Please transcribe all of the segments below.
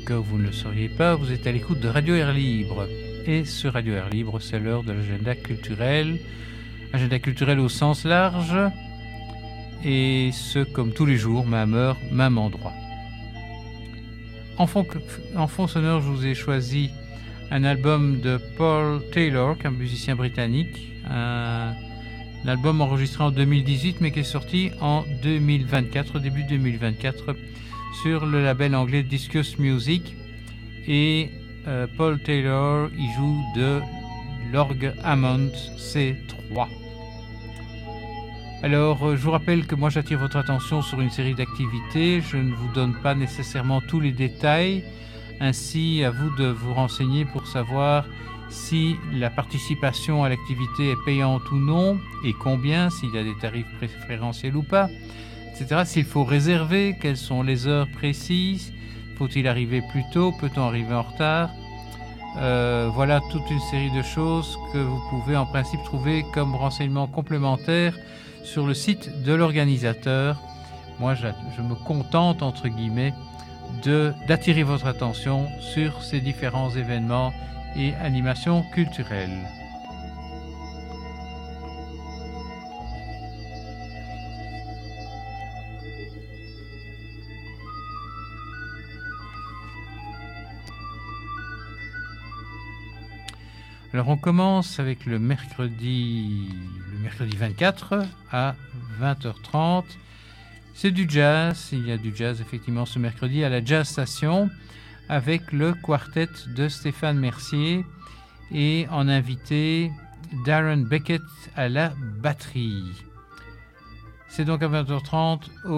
cas où vous ne le sauriez pas, vous êtes à l'écoute de Radio Air Libre. Et sur Radio Air Libre, c'est l'heure de l'agenda culturel. Agenda culturel au sens large. Et ce, comme tous les jours, même heure, même endroit. En fond sonore, je vous ai choisi un album de Paul Taylor, un musicien britannique. Un album enregistré en 2018, mais qui est sorti en 2024, début 2024, sur le label anglais Discus Music. Et Paul Taylor y joue de l'orgue Hammond C3. Alors, je vous rappelle que moi j'attire votre attention sur une série d'activités. Je ne vous donne pas nécessairement tous les détails. Ainsi, à vous de vous renseigner pour savoir si la participation à l'activité est payante ou non, et combien, s'il y a des tarifs préférentiels ou pas, etc. S'il faut réserver, quelles sont les heures précises, faut-il arriver plus tôt, peut-on arriver en retard, voilà toute une série de choses que vous pouvez en principe trouver comme renseignements complémentaires sur le site de l'organisateur. Moi, je me contente, entre guillemets, d'attirer votre attention sur ces différents événements et animations culturelles. Alors on commence avec le mercredi 24 à 20h30. C'est du jazz, il y a du jazz effectivement ce mercredi à la Jazz Station avec le quartet de Stéphane Mercier et en invité Darren Beckett à la batterie. C'est donc à 20h30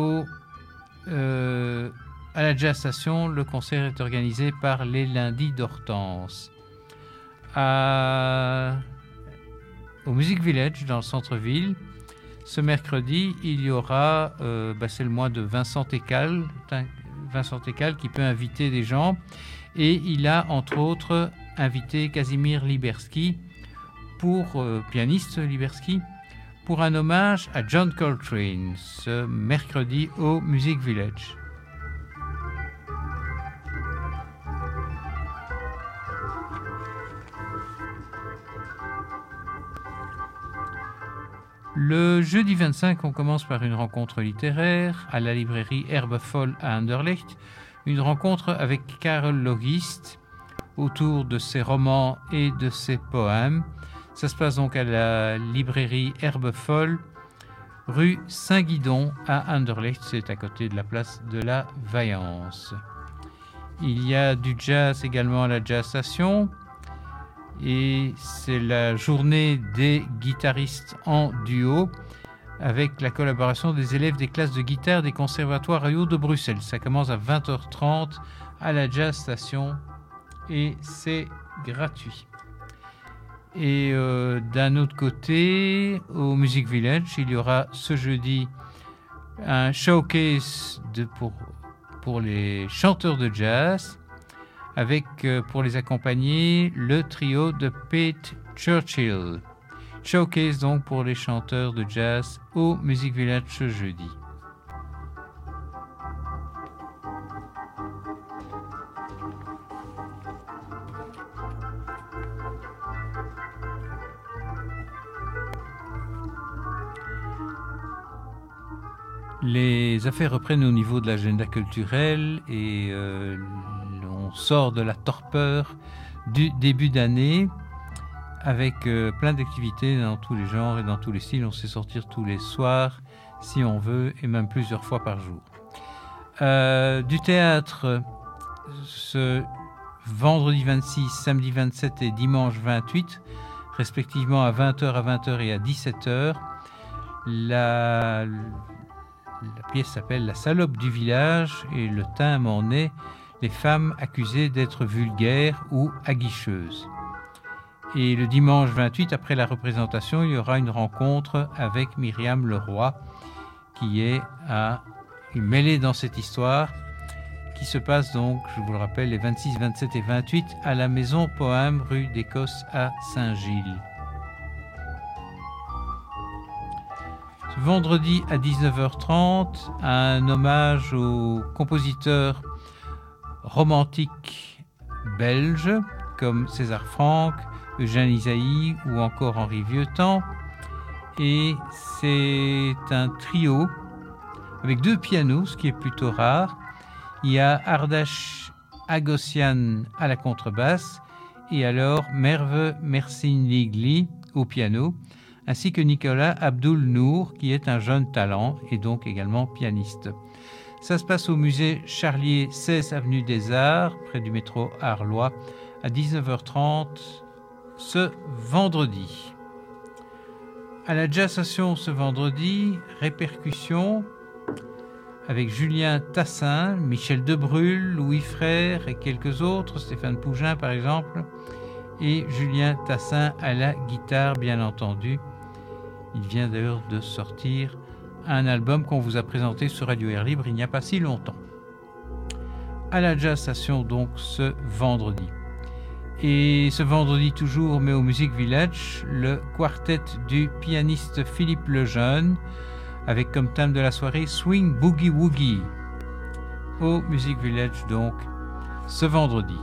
à la Jazz Station. Le concert est organisé par les Lundis d'Hortense. Au Music Village dans le centre-ville, ce mercredi, il y aura, c'est le mois de Vincent Écal qui peut inviter des gens, et il a entre autres invité Casimir Liberski, pianiste Liberski, pour un hommage à John Coltrane, ce mercredi au Music Village. Le jeudi 25, on commence par une rencontre littéraire à la librairie Herbe Folle à Anderlecht, une rencontre avec Karel Logist autour de ses romans et de ses poèmes. Ça se passe donc à la librairie Herbe Folle, rue Saint-Guidon à Anderlecht, c'est à côté de la place de la Vaillance. Il y a du jazz également à la Jazz Station. Et c'est la journée des guitaristes en duo avec la collaboration des élèves des classes de guitare des conservatoires royaux de Bruxelles. Ça commence à 20h30 à la Jazz Station et c'est gratuit. Et d'un autre côté, au Music Village, il y aura ce jeudi un showcase pour les chanteurs de jazz, avec pour les accompagner le trio de Pete Churchill. Showcase donc pour les chanteurs de jazz au Music Village ce jeudi. Les affaires reprennent au niveau de l'agenda culturel et on sort de la torpeur du début d'année avec plein d'activités dans tous les genres et dans tous les styles. On sait sortir tous les soirs si on veut et même plusieurs fois par jour. Du théâtre ce vendredi 26, samedi 27 et dimanche 28, respectivement à 20h, à 20h et à 17h. La pièce s'appelle « La salope du village » et le thème en est « Les femmes accusées d'être vulgaires ou aguicheuses ». Et le dimanche 28, après la représentation, il y aura une rencontre avec Myriam Leroy qui est mêlée dans cette histoire qui se passe donc, je vous le rappelle, les 26, 27 et 28 à la Maison Poème, rue d'Écosse à Saint-Gilles. Vendredi à 19h30, un hommage au compositeur romantiques belges comme César Franck, Eugène Ysaÿe ou encore Henri Vieuxtemps. Et c'est un trio avec 2 pianos, ce qui est plutôt rare. Il y a Ardash Agossian à la contrebasse et alors Merve Mersin-Ligli au piano, ainsi que Nicolas Abdoul Nour, qui est un jeune talent et donc également pianiste. Ça se passe au musée Charlier, 16 avenue des Arts, près du métro Arlois, à 19h30 ce vendredi. À la Jazz Session ce vendredi, répercussion avec Julien Tassin, Michel Debrul, Louis Frère et quelques autres, Stéphane Pougin par exemple, et Julien Tassin à la guitare bien entendu. Il vient d'ailleurs de sortir un album qu'on vous a présenté sur Radio Air Libre il n'y a pas si longtemps. À la Jazz Session donc ce vendredi. Et ce vendredi toujours, mais au Music Village, le quartet du pianiste Philippe Lejeune, avec comme thème de la soirée Swing Boogie Woogie. Au Music Village donc, ce vendredi.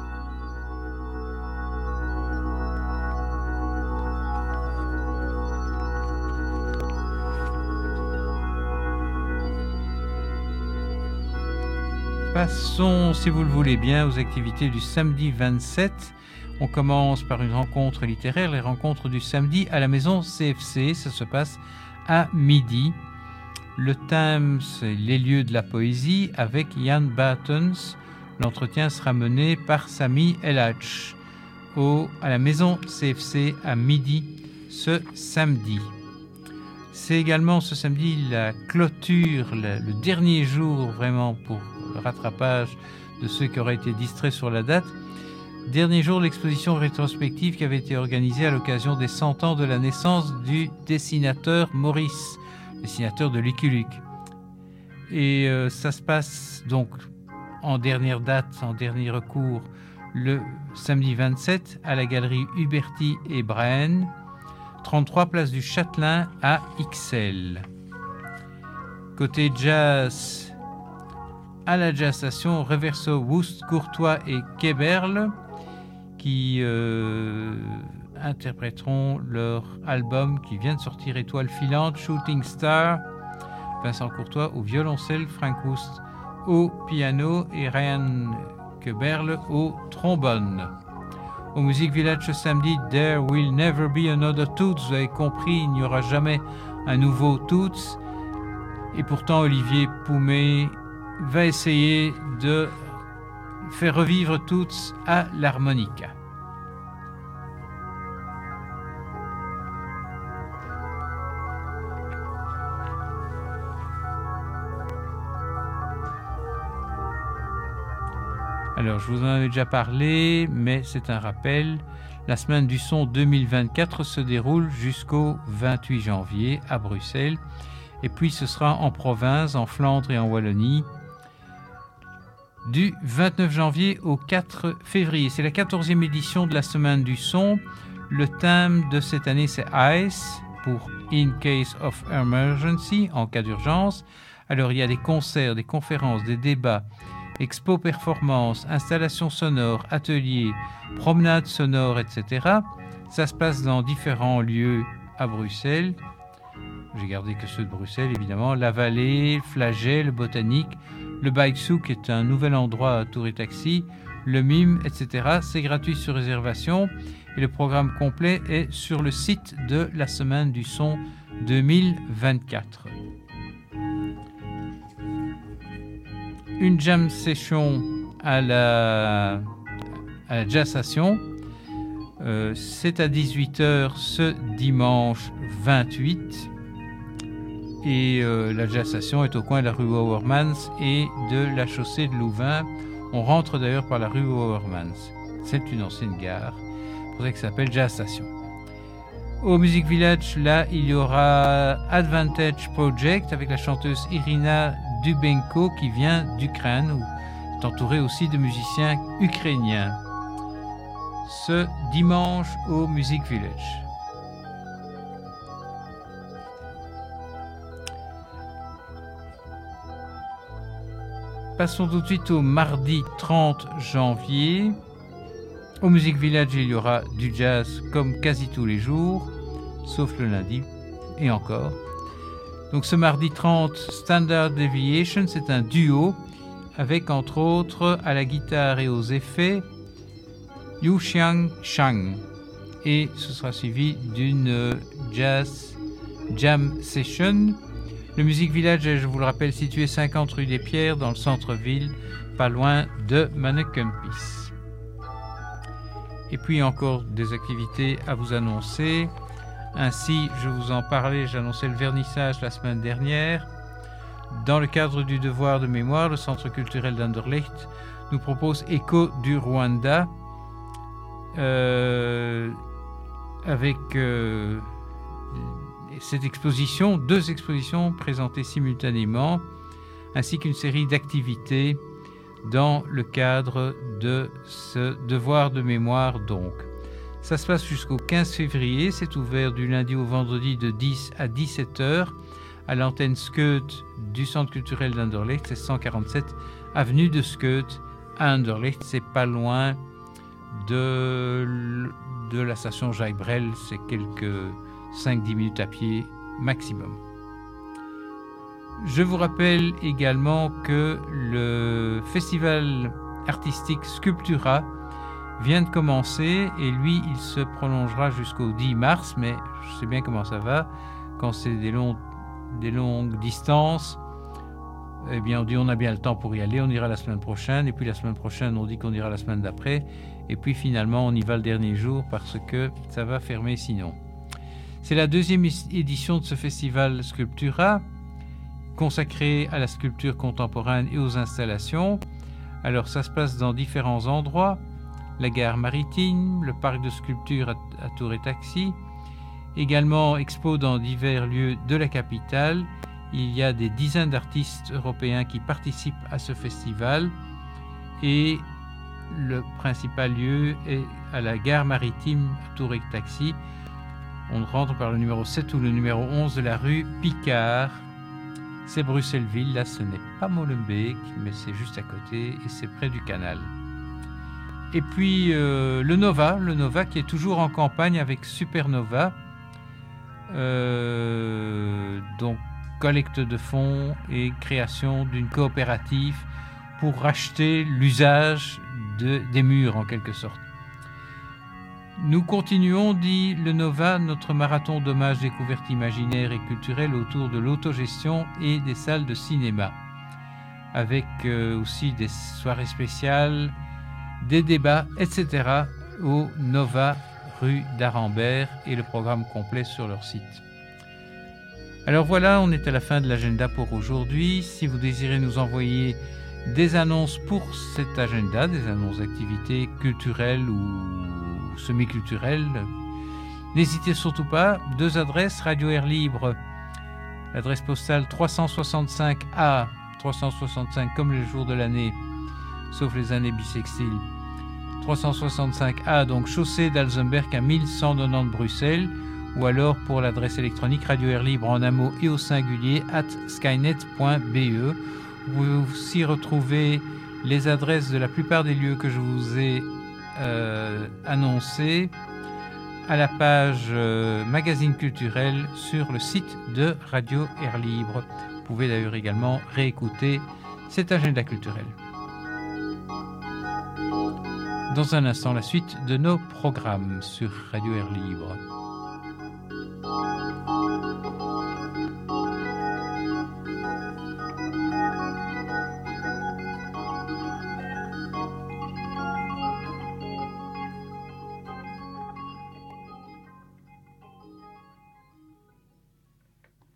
Passons, si vous le voulez bien, aux activités du samedi 27. On commence par une rencontre littéraire, les rencontres du samedi à la maison CFC. Ça se passe à midi. Le thème, c'est les lieux de la poésie avec Yann Battens. L'entretien sera mené par Sami Elhadj à la maison CFC à midi ce samedi. C'est également ce samedi la clôture, le dernier jour vraiment pour le rattrapage de ceux qui auraient été distraits sur la date. Dernier jour de l'exposition rétrospective qui avait été organisée à l'occasion des 100 ans de la naissance du dessinateur Maurice, dessinateur de Lucky Luke. Et ça se passe donc en dernière date, en dernier recours, le samedi 27 à la galerie Huberti et Braine, 33 place du Châtelain à Ixelles. Côté jazz, à la Jazz Session, Reverso, Woust, Courtois et Keberle qui interpréteront leur album qui vient de sortir, Étoile filante, Shooting Star. Vincent Courtois au violoncelle, Frank Woust au piano et Ryan Keberle au trombone. Au Music Village ce samedi, There Will Never Be Another Toots. Vous avez compris, il n'y aura jamais un nouveau Toots. Et pourtant, Olivier Poumet va essayer de faire revivre Toots à l'harmonica. Alors, je vous en avais déjà parlé, mais c'est un rappel. La semaine du son 2024 se déroule jusqu'au 28 janvier à Bruxelles. Et puis, ce sera en province, en Flandre et en Wallonie, du 29 janvier au 4 février. C'est la 14e édition de la semaine du son. Le thème de cette année, c'est ICE, pour In Case of Emergency, en cas d'urgence. Alors, il y a des concerts, des conférences, des débats, expos performances, installations sonores, ateliers, promenades sonores, etc. Ça se passe dans différents lieux à Bruxelles. J'ai gardé que ceux de Bruxelles, évidemment. La Vallée, Flagey, le Botanique, le Bike Souk est un nouvel endroit à Tour et Taxi, le Mime, etc. C'est gratuit sur réservation et le programme complet est sur le site de la Semaine du Son 2024. Une jam session à la Jazz Session. C'est à 18h ce dimanche 28. Et la Jazz Session est au coin de la rue Ouwermans et de la chaussée de Louvain. On rentre d'ailleurs par la rue Ouwermans. C'est une ancienne gare. C'est pour ça que ça s'appelle Jazz Session. Au Music Village, là, il y aura Advantage Project avec la chanteuse Irina Dubenko qui vient d'Ukraine, ou est entourée aussi de musiciens ukrainiens. Ce dimanche au Music Village. Passons tout de suite au mardi 30 janvier. Au Music Village, il y aura du jazz comme quasi tous les jours, sauf le lundi, et encore. Donc ce mardi 30, Standard Deviation, c'est un duo avec entre autres à la guitare et aux effets Yu Xiang Shang. Et ce sera suivi d'une jazz jam session. Le Music Village, je vous le rappelle, situé 50 rue des Pierres dans le centre-ville, pas loin de Manneken-Pis. Et puis encore des activités à vous annoncer. Ainsi, je vous en parlais, j'annonçais le vernissage la semaine dernière. Dans le cadre du devoir de mémoire, le Centre culturel d'Anderlecht nous propose Écho du Rwanda avec cette exposition, 2 expositions présentées simultanément, ainsi qu'une série d'activités dans le cadre de ce devoir de mémoire donc. Ça se passe jusqu'au 15 février, c'est ouvert du lundi au vendredi de 10 à 17h à l'antenne Skeut du Centre culturel d'Anderlecht, c'est 147 avenue de Skeut à Anderlecht, c'est pas loin de la station Jacques Brel, c'est quelques 5-10 minutes à pied maximum. Je vous rappelle également que le festival artistique Sculptura vient de commencer et lui, il se prolongera jusqu'au 10 mars, mais je sais bien comment ça va. Quand c'est des longues distances, eh bien on dit on a bien le temps pour y aller, on ira la semaine prochaine, et puis la semaine prochaine on dit qu'on ira la semaine d'après, et puis finalement on y va le dernier jour parce que ça va fermer sinon. C'est la 2e édition de ce festival Sculptura, consacré à la sculpture contemporaine et aux installations. Alors ça se passe dans différents endroits, la gare maritime, le parc de sculpture à Tour et Taxi, également expo dans divers lieux de la capitale. Il y a des dizaines d'artistes européens qui participent à ce festival et le principal lieu est à la gare maritime à Tour et Taxi. On rentre par le numéro 7 ou le numéro 11 de la rue Picard. C'est Bruxelles-Ville, là ce n'est pas Molenbeek, mais c'est juste à côté et c'est près du canal. Et puis le Nova qui est toujours en campagne avec Supernova. Donc collecte de fonds et création d'une coopérative pour racheter l'usage des murs en quelque sorte. Nous continuons, dit le Nova, notre marathon d'hommages découvertes imaginaires et culturelles autour de l'autogestion et des salles de cinéma, avec aussi des soirées spéciales, des débats, etc. au Nova rue d'Arambert et le programme complet sur leur site. Alors voilà, on est à la fin de l'agenda pour aujourd'hui. Si vous désirez nous envoyer des annonces pour cet agenda, des annonces d'activités culturelles ou semi-culturelles, n'hésitez surtout pas. 2 adresses, Radio Air Libre, l'adresse postale 365A, 365 comme les jours de l'année, sauf les années bissextiles. 365A, donc chaussée d'Alzenberg à 1190 Bruxelles, ou alors pour l'adresse électronique Radio Air Libre en un mot et au singulier @skynet.be. Vous pouvez aussi retrouver les adresses de la plupart des lieux que je vous ai annoncés à la page magazine culturel sur le site de Radio Air Libre. Vous pouvez d'ailleurs également réécouter cet agenda culturel. Dans un instant, la suite de nos programmes sur Radio Air Libre.